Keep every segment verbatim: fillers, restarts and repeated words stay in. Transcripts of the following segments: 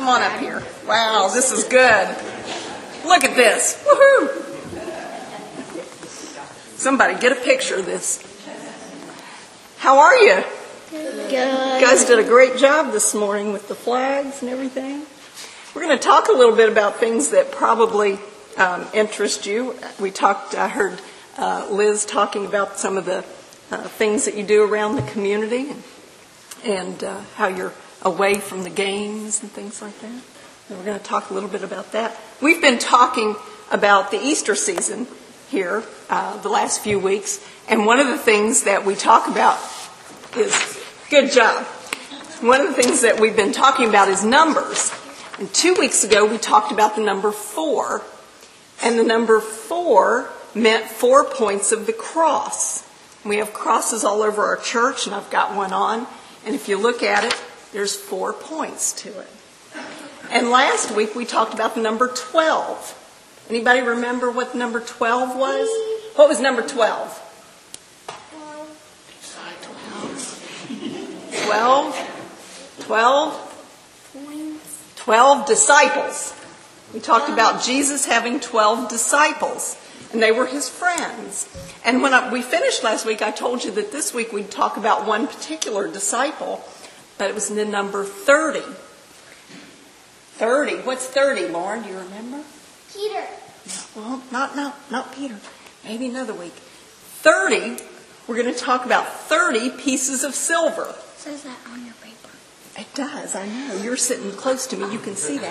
Come on up here. Wow, this is good. Look at this. Woohoo! Somebody get a picture of this. How are you? Good. You guys did a great job this morning with the flags and everything. We're going to talk a little bit about things that probably um, interest you. We talked, I heard uh, Liz talking about some of the uh, things that you do around the community and, and uh, how you're away from the games and things like that. And we're going to talk a little bit about that. We've been talking about the Easter season here uh, the last few weeks, and one of the things that we talk about is, good job, one of the things that we've been talking about is numbers. And two weeks ago we talked about the number four, and the number four meant four points of the cross. We have crosses all over our church, and I've got one on, and if you look at it, there's four points to it. And last week we talked about the number twelve. Anybody remember what number twelve was? What was number twelve? Twelve. Twelve. Twelve disciples. We talked about Jesus having twelve disciples, and they were his friends. And when I, we finished last week, I told you that this week we'd talk about one particular disciple, but it was the number thirty. Thirty. What's thirty, Lauren? Do you remember? Peter. Well, not not not Peter. Maybe another week. Thirty. We're going to talk about thirty pieces of silver. It says that on your paper. It does. I know. You're sitting close to me. You can see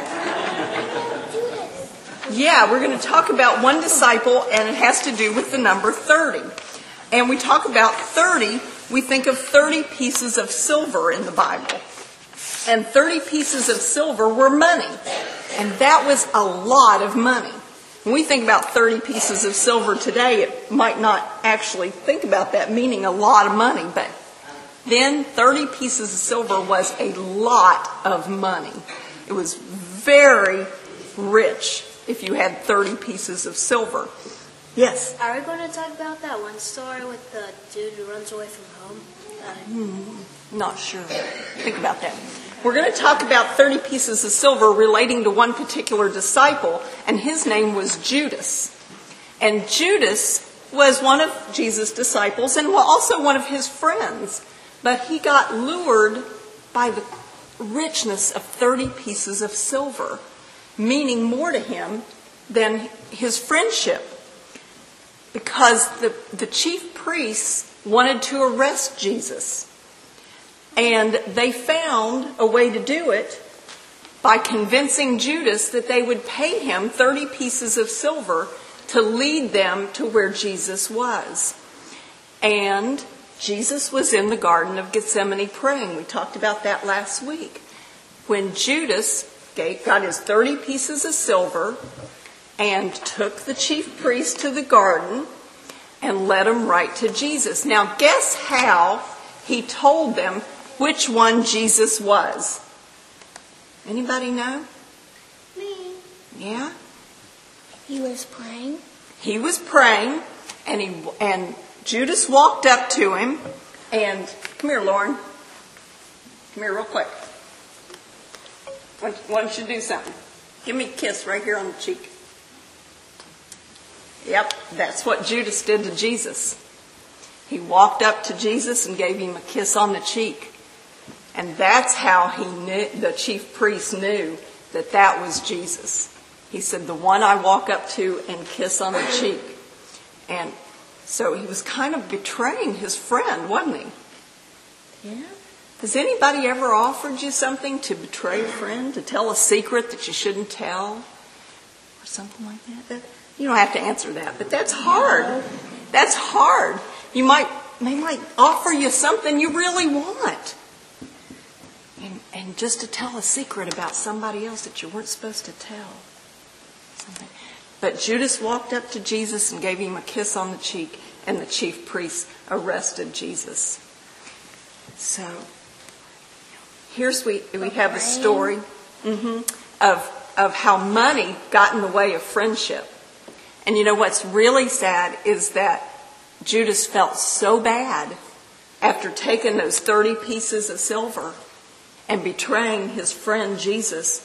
that. Yeah, we're going to talk about one disciple, and it has to do with the number thirty. And we talk about thirty. We think of thirty pieces of silver in the Bible. And thirty pieces of silver were money. And that was a lot of money. When we think about thirty pieces of silver today, it might not actually think about that meaning a lot of money. But then thirty pieces of silver was a lot of money. It was very rich if you had thirty pieces of silver. Yes? Are we going to talk about that one story with the dude who runs away from home? Uh, Hmm, not sure. Think about that. We're going to talk about thirty pieces of silver relating to one particular disciple, and his name was Judas. And Judas was one of Jesus' disciples and also one of his friends. But he got lured by the richness of thirty pieces of silver, meaning more to him than his friendship. Because the, the chief priests wanted to arrest Jesus. And they found a way to do it by convincing Judas that they would pay him thirty pieces of silver to lead them to where Jesus was. And Jesus was in the Garden of Gethsemane praying. We talked about that last week. When Judas got his thirty pieces of silver and took the chief priest to the garden and led him right to Jesus. Now, guess how he told them which one Jesus was? Anybody know? Me. Yeah? He was praying. He was praying, and he and Judas walked up to him, and come here, Lauren. Come here real quick. Why don't you do something? Give me a kiss right here on the cheek. Yep, that's what Judas did to Jesus. He walked up to Jesus and gave him a kiss on the cheek. And that's how he knew, the chief priest knew that that was Jesus. He said, the one I walk up to and kiss on the cheek. And so he was kind of betraying his friend, wasn't he? Yeah. Has anybody ever offered you something to betray a friend, to tell a secret that you shouldn't tell? Or something like that? that you don't have to answer that, but that's hard. That's hard. You might, they might offer you something you really want. And, and just to tell a secret about somebody else that you weren't supposed to tell. Something. But Judas walked up to Jesus and gave him a kiss on the cheek, and the chief priests arrested Jesus. So, here's we we have a story mm-hmm, of of how money got in the way of friendship. And you know what's really sad is that Judas felt so bad after taking those thirty pieces of silver and betraying his friend Jesus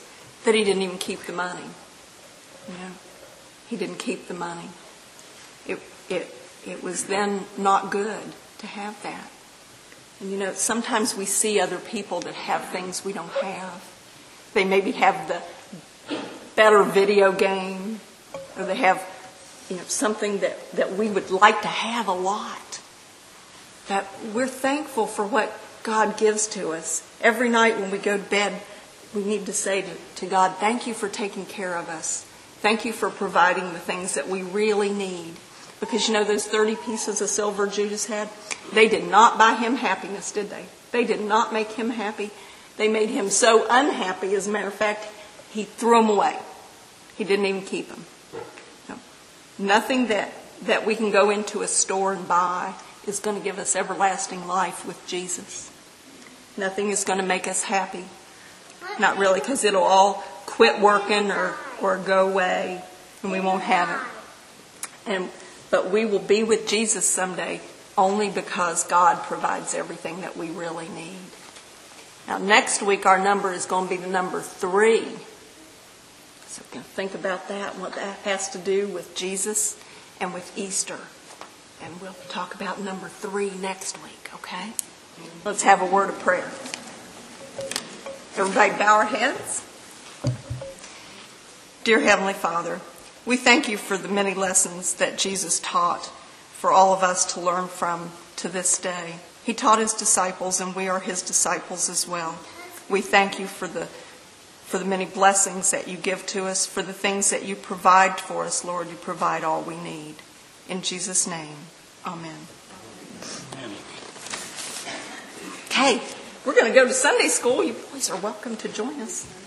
that he didn't even keep the money. You know, he didn't keep the money. It, it, it was then not good to have that. And you know, sometimes we see other people that have things we don't have. They maybe have the better video game, or they have, you know, something that, that we would like to have a lot. That we're thankful for what God gives to us. Every night when we go to bed, we need to say to, to God, thank you for taking care of us. Thank you for providing the things that we really need. Because you know those thirty pieces of silver Judas had? They did not buy him happiness, did they? They did not make him happy. They made him so unhappy, as a matter of fact, he threw them away. He didn't even keep them. No. Nothing that, that we can go into a store and buy is going to give us everlasting life with Jesus. Nothing is going to make us happy. Not really, because it'll all quit working or, or go away and we won't have it. And But we will be with Jesus someday only because God provides everything that we really need. Now, next week, our number is going to be the number three. So we're going to think about that and what that has to do with Jesus and with Easter. And we'll talk about number three next week, okay? Let's have a word of prayer. Everybody bow our heads. Dear Heavenly Father, we thank you for the many lessons that Jesus taught for all of us to learn from to this day. He taught his disciples, and we are his disciples as well. We thank you for the for the many blessings that you give to us, for the things that you provide for us, Lord. You provide all we need. In Jesus' name, amen. Okay, we're going to go to Sunday school. You boys are welcome to join us.